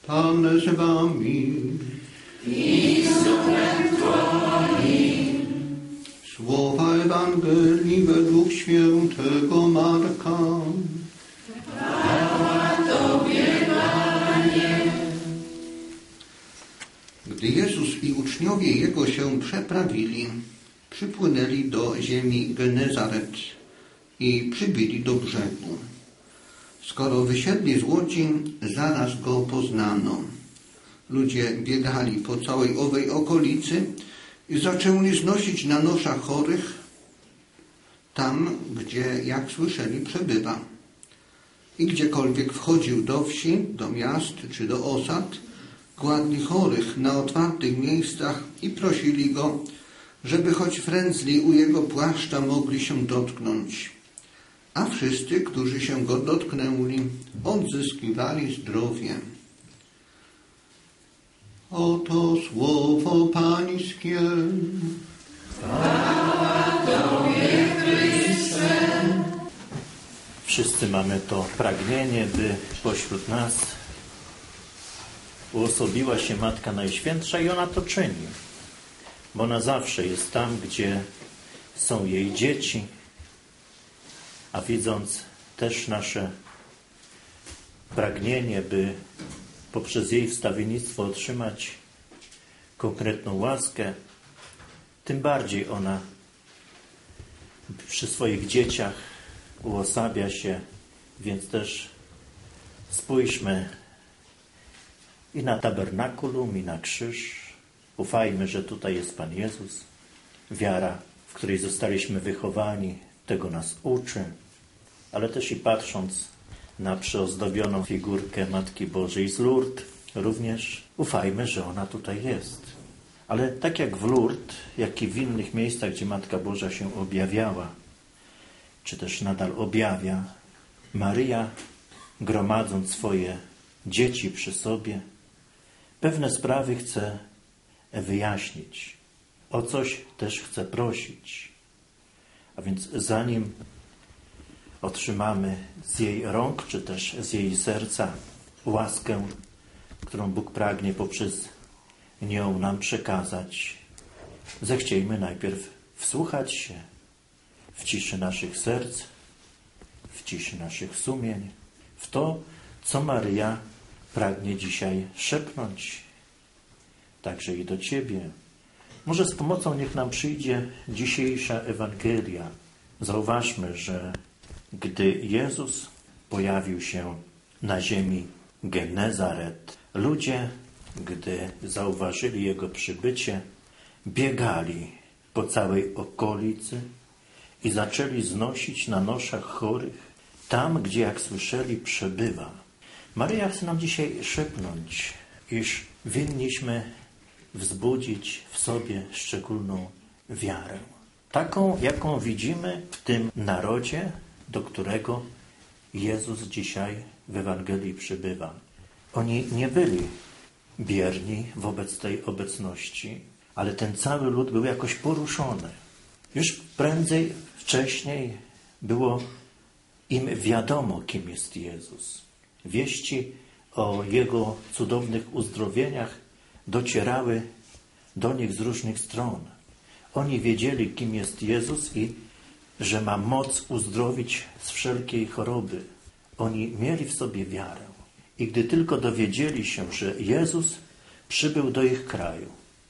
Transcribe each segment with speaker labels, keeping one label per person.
Speaker 1: Pan z wami.
Speaker 2: I z duchem Twoim.
Speaker 1: Słowa Ewangelii według świętego Marka.
Speaker 2: Chwała Tobie, Panie.
Speaker 1: Gdy Jezus i uczniowie Jego się przeprawili, przypłynęli do ziemi Genezaret i przybyli do brzegu. Skoro wysiedli z łodzi, zaraz Go poznano. Ludzie biegali po całej owej okolicy i zaczęli znosić na noszach chorych tam, gdzie, jak słyszeli, przebywa. I gdziekolwiek wchodził do wsi, do miast czy do osad, kładli chorych na otwartych miejscach i prosili Go, żeby choć frędzli u Jego płaszcza mogli się dotknąć. A wszyscy, którzy się Go dotknęli, odzyskiwali zdrowie. Oto słowo Pańskie.
Speaker 2: Chwała Tobie, Chryste.
Speaker 3: Wszyscy mamy to pragnienie, by pośród nas uosobiła się Matka Najświętsza i ona to czyni. Bo ona zawsze jest tam, gdzie są jej dzieci, a widząc też nasze pragnienie, by poprzez jej wstawiennictwo otrzymać konkretną łaskę, tym bardziej ona przy swoich dzieciach uosabia się, więc też spójrzmy i na tabernakulum, i na krzyż. Ufajmy, że tutaj jest Pan Jezus. Wiara, w której zostaliśmy wychowani, tego nas uczy, ale też i patrząc na przyozdobioną figurkę Matki Bożej z Lourdes, również ufajmy, że ona tutaj jest. Ale tak jak w Lourdes, jak i w innych miejscach, gdzie Matka Boża się objawiała, czy też nadal objawia, Maryja, gromadząc swoje dzieci przy sobie, pewne sprawy chce wyjaśnić. O coś też chce prosić. A więc zanim otrzymamy z jej rąk, czy też z jej serca łaskę, którą Bóg pragnie poprzez nią nam przekazać, zechciejmy najpierw wsłuchać się w ciszy naszych serc, w ciszy naszych sumień, w to, co Maryja pragnie dzisiaj szepnąć, także i do Ciebie. Może z pomocą niech nam przyjdzie dzisiejsza Ewangelia. Zauważmy, że gdy Jezus pojawił się na ziemi Genezaret, ludzie, gdy zauważyli Jego przybycie, biegali po całej okolicy i zaczęli znosić na noszach chorych tam, gdzie, jak słyszeli, przebywa. Maryja chce nam dzisiaj szepnąć, iż winniśmy wzbudzić w sobie szczególną wiarę. Taką, jaką widzimy w tym narodzie, do którego Jezus dzisiaj w Ewangelii przybywa. Oni nie byli bierni wobec tej obecności, ale ten cały lud był jakoś poruszony. Już prędzej, wcześniej było im wiadomo, kim jest Jezus. Wieści o Jego cudownych uzdrowieniach docierały do nich z różnych stron. Oni wiedzieli, kim jest Jezus i że ma moc uzdrowić z wszelkiej choroby. Oni mieli w sobie wiarę. I gdy tylko dowiedzieli się, że Jezus przybył do ich kraju,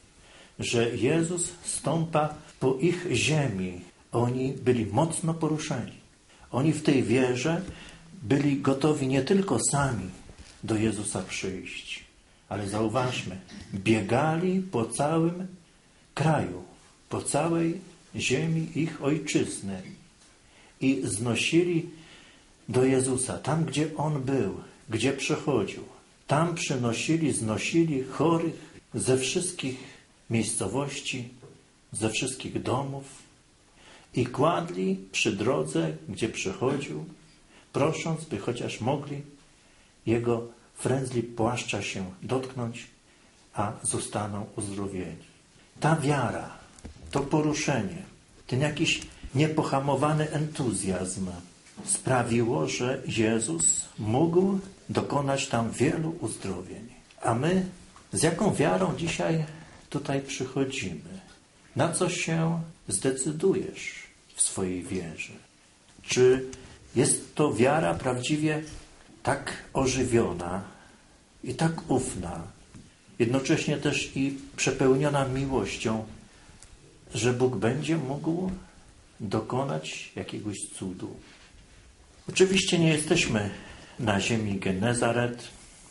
Speaker 3: że Jezus stąpa po ich ziemi, oni byli mocno poruszeni. Oni w tej wierze byli gotowi nie tylko sami do Jezusa przyjść, ale zauważmy, biegali po całym kraju, po całej ziemi ich ojczyzny i znosili do Jezusa, tam gdzie On był, gdzie przechodził. Tam przynosili, znosili chorych ze wszystkich miejscowości, ze wszystkich domów i kładli przy drodze, gdzie przechodził, prosząc, by chociaż mogli Jego frędzli płaszcza się dotknąć, a zostaną uzdrowieni. Ta wiara, to poruszenie, ten jakiś niepohamowany entuzjazm sprawiło, że Jezus mógł dokonać tam wielu uzdrowień. A my z jaką wiarą dzisiaj tutaj przychodzimy? Na co się zdecydujesz w swojej wierze? Czy jest to wiara prawdziwie tak ożywiona i tak ufna, jednocześnie też i przepełniona miłością, że Bóg będzie mógł dokonać jakiegoś cudu? Oczywiście nie jesteśmy na ziemi Genezaret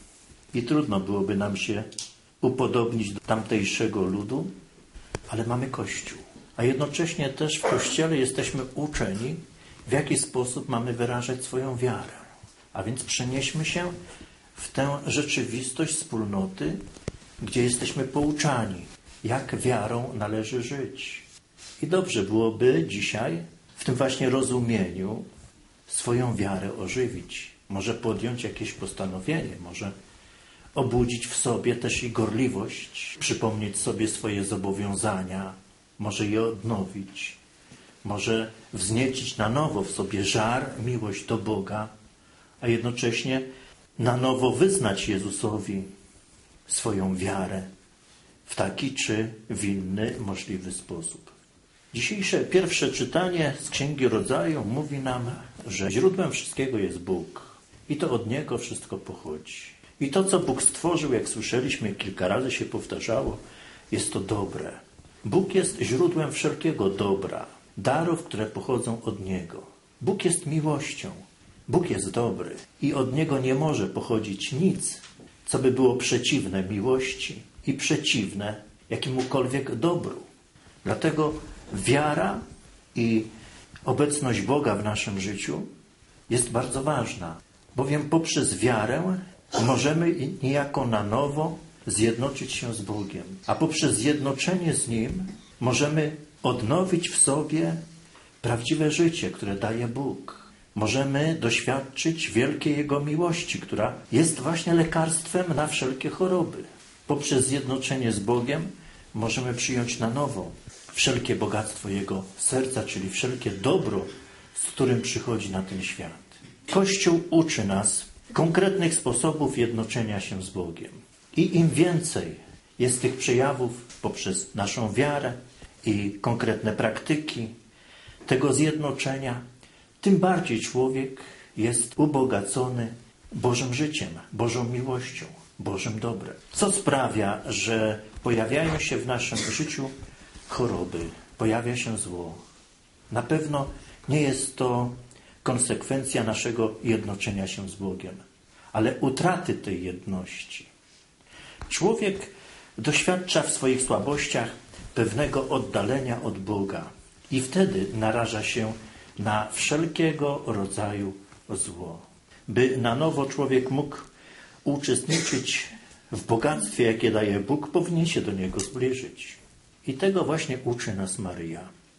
Speaker 3: i trudno byłoby nam się upodobnić do tamtejszego ludu, ale mamy Kościół. A jednocześnie też w Kościele jesteśmy uczeni, w jaki sposób mamy wyrażać swoją wiarę. A więc przenieśmy się w tę rzeczywistość wspólnoty, gdzie jesteśmy pouczani, jak wiarą należy żyć. I dobrze byłoby dzisiaj w tym właśnie rozumieniu swoją wiarę ożywić. Może podjąć jakieś postanowienie, może obudzić w sobie też i gorliwość, przypomnieć sobie swoje zobowiązania, może je odnowić, może wzniecić na nowo w sobie żar, miłość do Boga, a jednocześnie na nowo wyznać Jezusowi swoją wiarę w taki czy w inny możliwy sposób. Dzisiejsze pierwsze czytanie z Księgi Rodzaju mówi nam, że źródłem wszystkiego jest Bóg i to od Niego wszystko pochodzi. I to, co Bóg stworzył, jak słyszeliśmy, kilka razy się powtarzało, jest to dobre. Bóg jest źródłem wszelkiego dobra, darów, które pochodzą od Niego. Bóg jest miłością. Bóg jest dobry i od Niego nie może pochodzić nic, co by było przeciwne miłości i przeciwne jakiemukolwiek dobru. Dlatego wiara i obecność Boga w naszym życiu jest bardzo ważna, bowiem poprzez wiarę możemy niejako na nowo zjednoczyć się z Bogiem, a poprzez zjednoczenie z Nim możemy odnowić w sobie prawdziwe życie, które daje Bóg. Możemy doświadczyć wielkiej Jego miłości, która jest właśnie lekarstwem na wszelkie choroby. Poprzez zjednoczenie z Bogiem możemy przyjąć na nowo wszelkie bogactwo Jego serca, czyli wszelkie dobro, z którym przychodzi na ten świat. Kościół uczy nas konkretnych sposobów jednoczenia się z Bogiem. I im więcej jest tych przejawów poprzez naszą wiarę i konkretne praktyki tego zjednoczenia, tym bardziej człowiek jest ubogacony Bożym życiem, Bożą miłością, Bożym dobrem. Co sprawia, że pojawiają się w naszym życiu choroby, pojawia się zło? Na pewno nie jest to konsekwencja naszego jednoczenia się z Bogiem, ale utraty tej jedności. Człowiek doświadcza w swoich słabościach pewnego oddalenia od Boga i wtedy naraża się na wszelkiego rodzaju zło. By na nowo człowiek mógł uczestniczyć w bogactwie, jakie daje Bóg, powinien się do Niego zbliżyć. I tego właśnie uczy nas Maryja.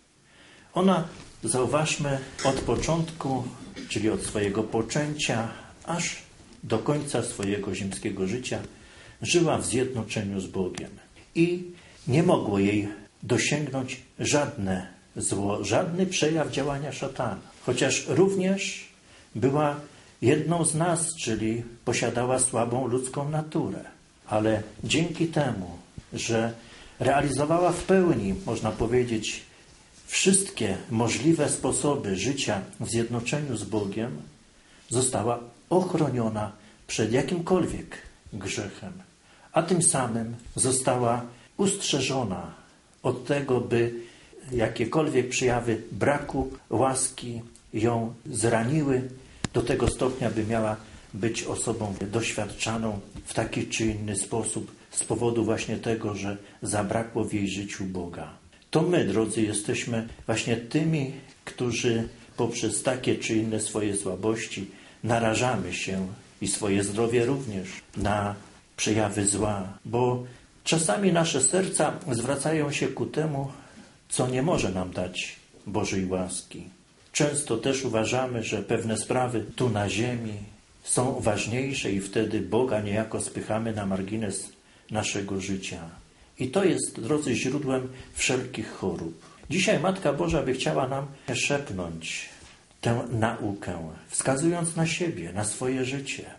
Speaker 3: Ona, zauważmy, od początku, czyli od swojego poczęcia, aż do końca swojego ziemskiego życia, żyła w zjednoczeniu z Bogiem. I nie mogło jej dosięgnąć żadne zło, żadny przejaw działania szatana. Chociaż również była jedną z nas, czyli posiadała słabą ludzką naturę. Ale dzięki temu, że realizowała w pełni, można powiedzieć, wszystkie możliwe sposoby życia w zjednoczeniu z Bogiem, została ochroniona przed jakimkolwiek grzechem, a tym samym została ustrzeżona od tego, by jakiekolwiek przejawy braku łaski ją zraniły do tego stopnia, by miała być osobą doświadczaną w taki czy inny sposób z powodu właśnie tego, że zabrakło w jej życiu Boga. To my, drodzy, jesteśmy właśnie tymi, którzy poprzez takie czy inne swoje słabości narażamy się i swoje zdrowie również na przejawy zła, bo czasami nasze serca zwracają się ku temu, co nie może nam dać Bożej łaski. Często też uważamy, że pewne sprawy tu na ziemi są ważniejsze i wtedy Boga niejako spychamy na margines naszego życia. I to jest, drodzy, źródłem wszelkich chorób. Dzisiaj Matka Boża by chciała nam szepnąć tę naukę, wskazując na siebie, na swoje życie.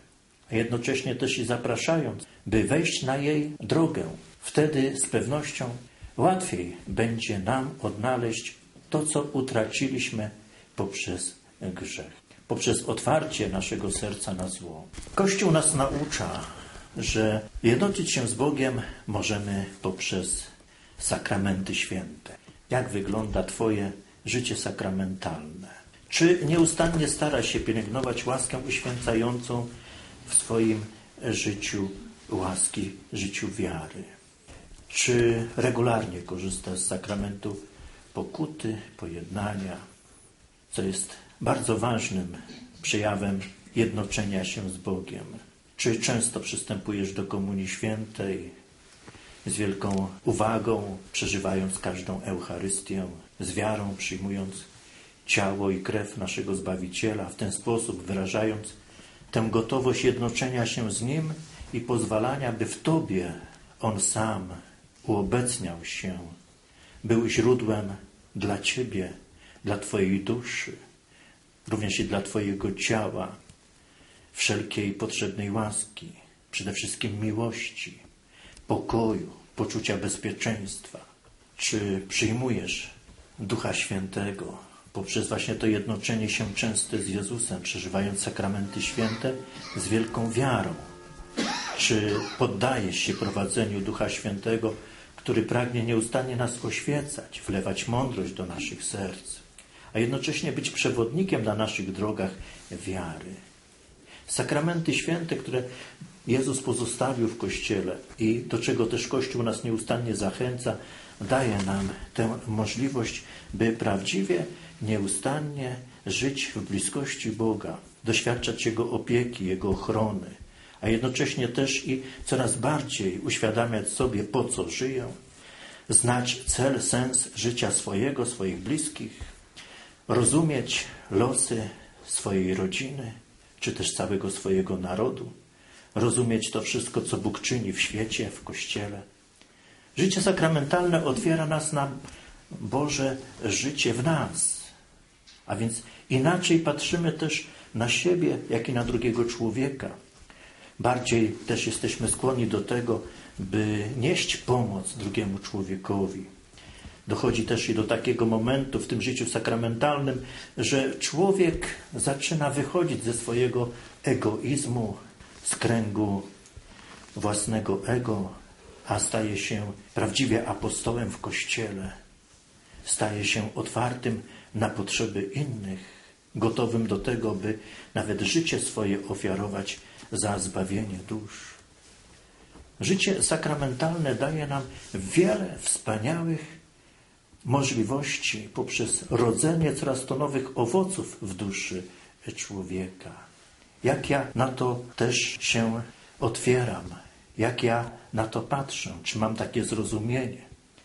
Speaker 3: a jednocześnie też i zapraszając, by wejść na jej drogę. Wtedy z pewnością łatwiej będzie nam odnaleźć to, co utraciliśmy poprzez grzech, poprzez otwarcie naszego serca na zło. Kościół nas naucza, że jednoczyć się z Bogiem możemy poprzez sakramenty święte. Jak wygląda Twoje życie sakramentalne? Czy nieustannie starasz się pielęgnować łaskę uświęcającą w swoim życiu łaski, życiu wiary? Czy regularnie korzystasz z sakramentu pokuty, pojednania, co jest bardzo ważnym przejawem jednoczenia się z Bogiem? Czy często przystępujesz do Komunii Świętej z wielką uwagą, przeżywając każdą Eucharystię, z wiarą przyjmując ciało i krew naszego Zbawiciela, w ten sposób wyrażając tę gotowość jednoczenia się z Nim i pozwalania, by w Tobie On sam uobecniał się, był źródłem dla Ciebie, dla Twojej duszy, również i dla Twojego ciała, wszelkiej potrzebnej łaski, przede wszystkim miłości, pokoju, poczucia bezpieczeństwa. Czy przyjmujesz Ducha Świętego poprzez właśnie to jednoczenie się częste z Jezusem, przeżywając sakramenty święte z wielką wiarą? Czy poddajesz się prowadzeniu Ducha Świętego, który pragnie nieustannie nas oświecać, wlewać mądrość do naszych serc, a jednocześnie być przewodnikiem na naszych drogach wiary? Sakramenty święte, które Jezus pozostawił w Kościele i do czego też Kościół nas nieustannie zachęca, daje nam tę możliwość, by prawdziwie, nieustannie żyć w bliskości Boga, doświadczać Jego opieki, Jego ochrony, a jednocześnie też i coraz bardziej uświadamiać sobie, po co żyję, znać cel, sens życia swojego, swoich bliskich, rozumieć losy swojej rodziny, czy też całego swojego narodu, rozumieć to wszystko, co Bóg czyni w świecie, w Kościele. Życie sakramentalne otwiera nas na Boże życie w nas, a więc inaczej patrzymy też na siebie, jak i na drugiego człowieka. Bardziej też jesteśmy skłonni do tego, by nieść pomoc drugiemu człowiekowi. Dochodzi też i do takiego momentu w tym życiu sakramentalnym, że człowiek zaczyna wychodzić ze swojego egoizmu, z kręgu własnego ego, a staje się prawdziwie apostołem w Kościele. Staje się otwartym na potrzeby innych, gotowym do tego, by nawet życie swoje ofiarować za zbawienie dusz. Życie sakramentalne daje nam wiele wspaniałych możliwości poprzez rodzenie coraz to nowych owoców w duszy człowieka. Jak ja na to też się otwieram, jak ja na to patrzę, czy mam takie zrozumienie.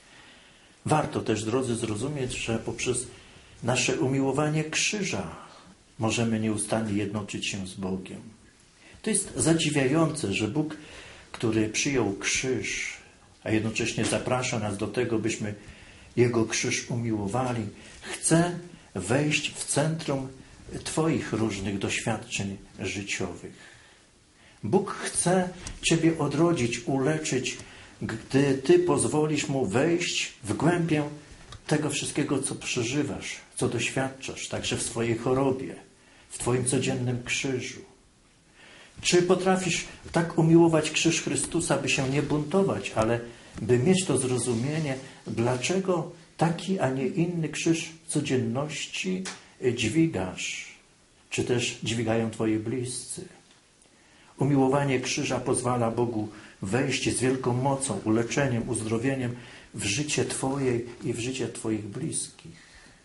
Speaker 3: Warto też, drodzy, zrozumieć, że poprzez nasze umiłowanie krzyża możemy nieustannie jednoczyć się z Bogiem. To jest zadziwiające, że Bóg, który przyjął krzyż, a jednocześnie zaprasza nas do tego, byśmy Jego krzyż umiłowali, chce wejść w centrum Twoich różnych doświadczeń życiowych. Bóg chce Ciebie odrodzić, uleczyć, gdy Ty pozwolisz Mu wejść w głębię tego wszystkiego, co przeżywasz, co doświadczasz, także w swojej chorobie, w Twoim codziennym krzyżu. Czy potrafisz tak umiłować krzyż Chrystusa, by się nie buntować, ale by mieć to zrozumienie, dlaczego taki, a nie inny krzyż codzienności dźwigasz, czy też dźwigają Twoi bliscy? Umiłowanie krzyża pozwala Bogu wejść z wielką mocą, uleczeniem, uzdrowieniem w życie Twoje i w życie Twoich bliskich.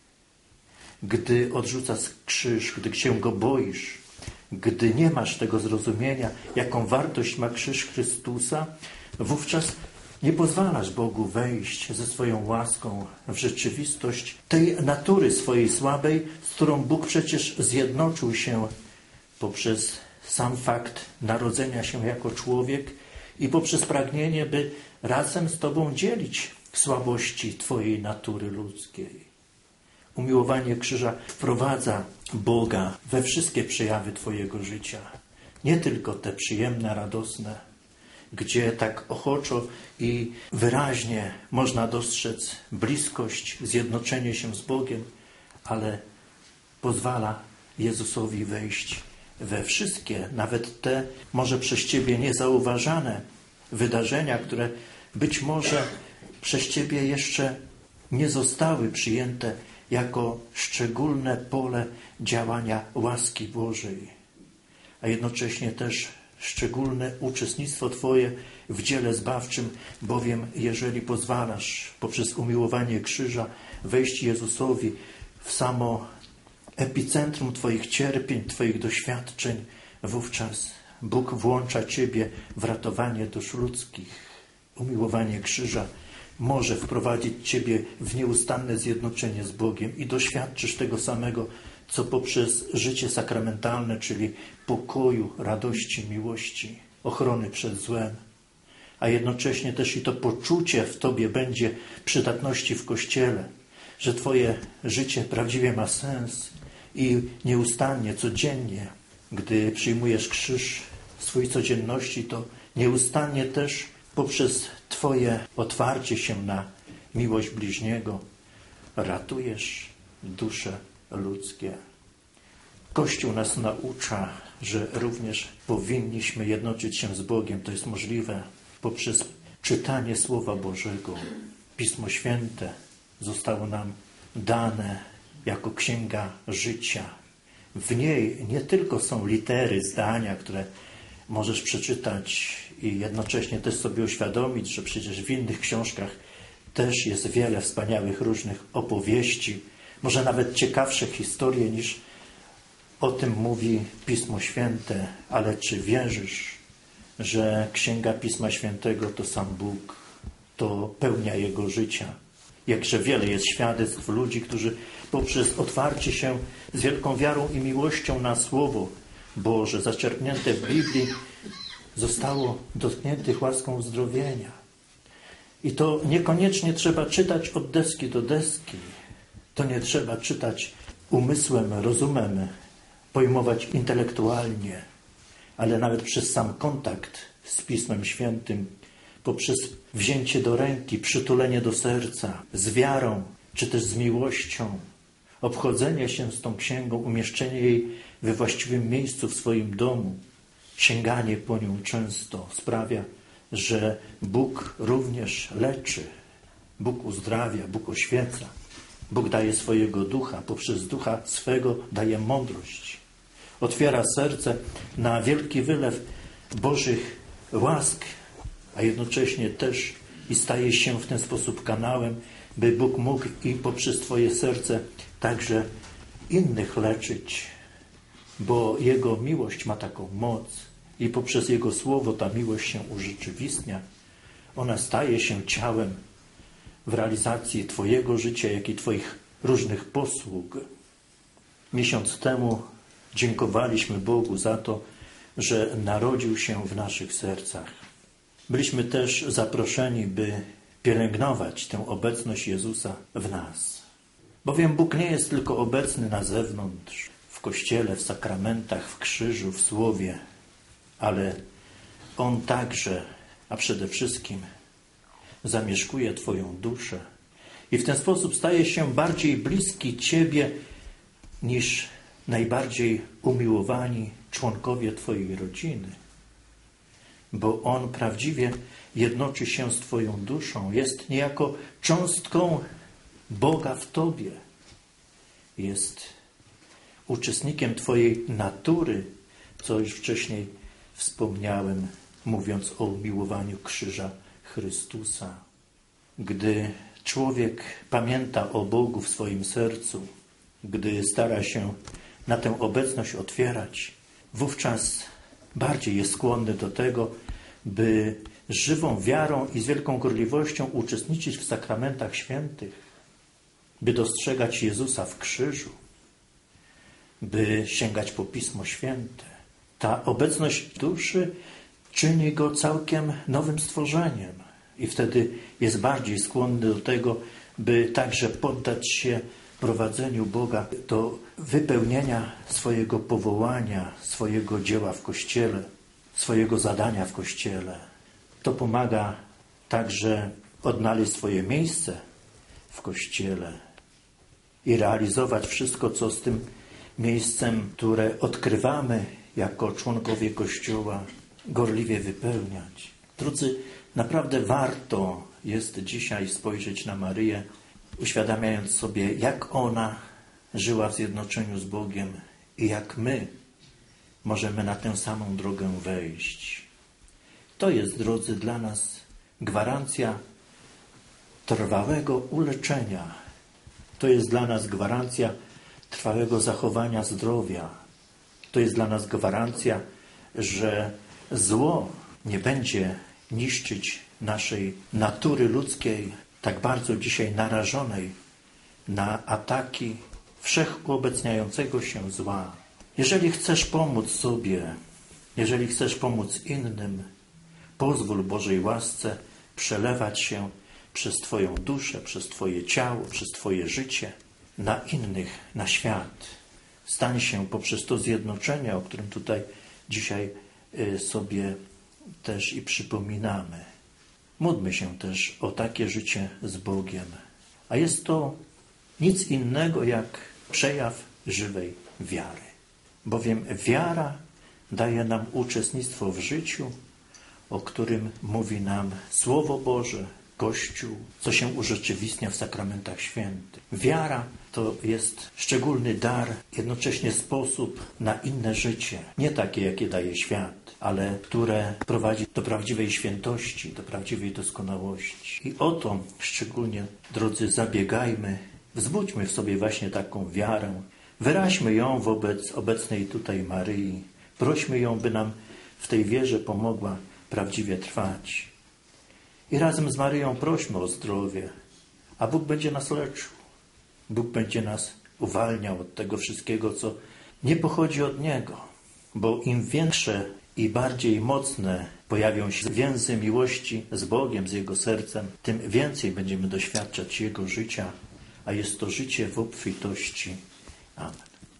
Speaker 3: Gdy odrzucasz krzyż, gdy się go boisz, gdy nie masz tego zrozumienia, jaką wartość ma krzyż Chrystusa, wówczas nie pozwalasz Bogu wejść ze swoją łaską w rzeczywistość tej natury swojej słabej, z którą Bóg przecież zjednoczył się poprzez sam fakt narodzenia się jako człowiek i poprzez pragnienie, by razem z Tobą dzielić słabości Twojej natury ludzkiej. Umiłowanie krzyża wprowadza Boga we wszystkie przejawy Twojego życia. Nie tylko te przyjemne, radosne, gdzie tak ochoczo i wyraźnie można dostrzec bliskość, zjednoczenie się z Bogiem, ale pozwala Jezusowi wejść we wszystkie, nawet te może przez Ciebie niezauważane wydarzenia, które być może przez Ciebie jeszcze nie zostały przyjęte jako szczególne pole działania łaski Bożej, a jednocześnie też szczególne uczestnictwo Twoje w dziele zbawczym, bowiem jeżeli pozwalasz poprzez umiłowanie krzyża wejść Jezusowi w samo epicentrum Twoich cierpień, Twoich doświadczeń, wówczas Bóg włącza Ciebie w ratowanie dusz ludzkich. Umiłowanie krzyża może wprowadzić Ciebie w nieustanne zjednoczenie z Bogiem i doświadczysz tego samego, co poprzez życie sakramentalne, czyli pokoju, radości, miłości, ochrony przed złem, a jednocześnie też i to poczucie w Tobie będzie przydatności w Kościele, że Twoje życie prawdziwie ma sens i nieustannie, codziennie, gdy przyjmujesz krzyż w swojej codzienności, to nieustannie też poprzez Twoje otwarcie się na miłość bliźniego ratujesz dusze ludzkie. Kościół nas naucza, że również powinniśmy jednoczyć się z Bogiem. To jest możliwe poprzez czytanie Słowa Bożego. Pismo Święte zostało nam dane jako księga życia. W niej nie tylko są litery, zdania, które możesz przeczytać i jednocześnie też sobie uświadomić, że przecież w innych książkach też jest wiele wspaniałych różnych opowieści, może nawet ciekawsze historie niż o tym mówi Pismo Święte, ale czy wierzysz, że Księga Pisma Świętego to sam Bóg, to pełnia Jego życia? Jakże wiele jest świadectw ludzi, którzy poprzez otwarcie się z wielką wiarą i miłością na Słowo Boże zaczerpnięte w Biblii zostało dotkniętych łaską uzdrowienia. I to niekoniecznie trzeba czytać od deski do deski. To nie trzeba czytać umysłem, rozumem, pojmować intelektualnie, ale nawet przez sam kontakt z Pismem Świętym, poprzez wzięcie do ręki, przytulenie do serca, z wiarą, czy też z miłością, obchodzenie się z tą księgą, umieszczenie jej we właściwym miejscu w swoim domu, sięganie po nią często sprawia, że Bóg również leczy, Bóg uzdrawia, Bóg oświeca, Bóg daje swojego ducha, poprzez ducha swego daje mądrość, otwiera serce na wielki wylew Bożych łask, a jednocześnie też i staje się w ten sposób kanałem, by Bóg mógł i poprzez Twoje serce także innych leczyć, bo Jego miłość ma taką moc i poprzez Jego Słowo ta miłość się urzeczywistnia. Ona staje się ciałem w realizacji Twojego życia, jak i Twoich różnych posług. Miesiąc temu dziękowaliśmy Bogu za to, że narodził się w naszych sercach. Byliśmy też zaproszeni, by pielęgnować tę obecność Jezusa w nas. Bowiem Bóg nie jest tylko obecny na zewnątrz, w Kościele, w sakramentach, w krzyżu, w Słowie, ale On także, a przede wszystkim zamieszkuje Twoją duszę i w ten sposób staje się bardziej bliski Ciebie niż najbardziej umiłowani członkowie Twojej rodziny. Bo On prawdziwie jednoczy się z Twoją duszą, jest niejako cząstką Boga w Tobie. Jest uczestnikiem Twojej natury, co już wcześniej wspomniałem, mówiąc o umiłowaniu krzyża Chrystusa. Gdy człowiek pamięta o Bogu w swoim sercu, gdy stara się na tę obecność otwierać, wówczas bardziej jest skłonny do tego, by z żywą wiarą i z wielką gorliwością uczestniczyć w sakramentach świętych, by dostrzegać Jezusa w krzyżu, by sięgać po Pismo Święte. Ta obecność duszy czyni go całkiem nowym stworzeniem i wtedy jest bardziej skłonny do tego, by także poddać się prowadzeniu Boga do wypełnienia swojego powołania, swojego dzieła w Kościele, swojego zadania w Kościele. To pomaga także odnaleźć swoje miejsce w Kościele i realizować wszystko, co z tym miejscem, które odkrywamy jako członkowie Kościoła, gorliwie wypełniać. Drodzy, naprawdę warto jest dzisiaj spojrzeć na Maryję, uświadamiając sobie, jak ona żyła w zjednoczeniu z Bogiem i jak my możemy na tę samą drogę wejść. To jest, drodzy, dla nas gwarancja trwałego uleczenia. To jest dla nas gwarancja trwałego zachowania zdrowia. To jest dla nas gwarancja, że zło nie będzie niszczyć naszej natury ludzkiej, tak bardzo dzisiaj narażonej na ataki wszechuobecniającego się zła. Jeżeli chcesz pomóc sobie, jeżeli chcesz pomóc innym, pozwól Bożej łasce przelewać się przez Twoją duszę, przez Twoje ciało, przez Twoje życie na innych, na świat. Stań się poprzez to zjednoczenie, o którym tutaj dzisiaj sobie też i przypominamy. Módlmy się też o takie życie z Bogiem. A jest to nic innego jak przejaw żywej wiary. Bowiem wiara daje nam uczestnictwo w życiu, o którym mówi nam Słowo Boże, Kościół, co się urzeczywistnia w sakramentach świętych. Wiara to jest szczególny dar, jednocześnie sposób na inne życie. Nie takie, jakie daje świat, ale które prowadzi do prawdziwej świętości, do prawdziwej doskonałości. I o to szczególnie, drodzy, zabiegajmy. Wzbudźmy w sobie właśnie taką wiarę. Wyraźmy ją wobec obecnej tutaj Maryi. Prośmy ją, by nam w tej wierze pomogła prawdziwie trwać. I razem z Maryją prośmy o zdrowie, a Bóg będzie nas leczył. Bóg będzie nas uwalniał od tego wszystkiego, co nie pochodzi od Niego. Bo im większe i bardziej mocne pojawią się więzy miłości z Bogiem, z Jego sercem, tym więcej będziemy doświadczać Jego życia, a jest to życie w obfitości. Amen.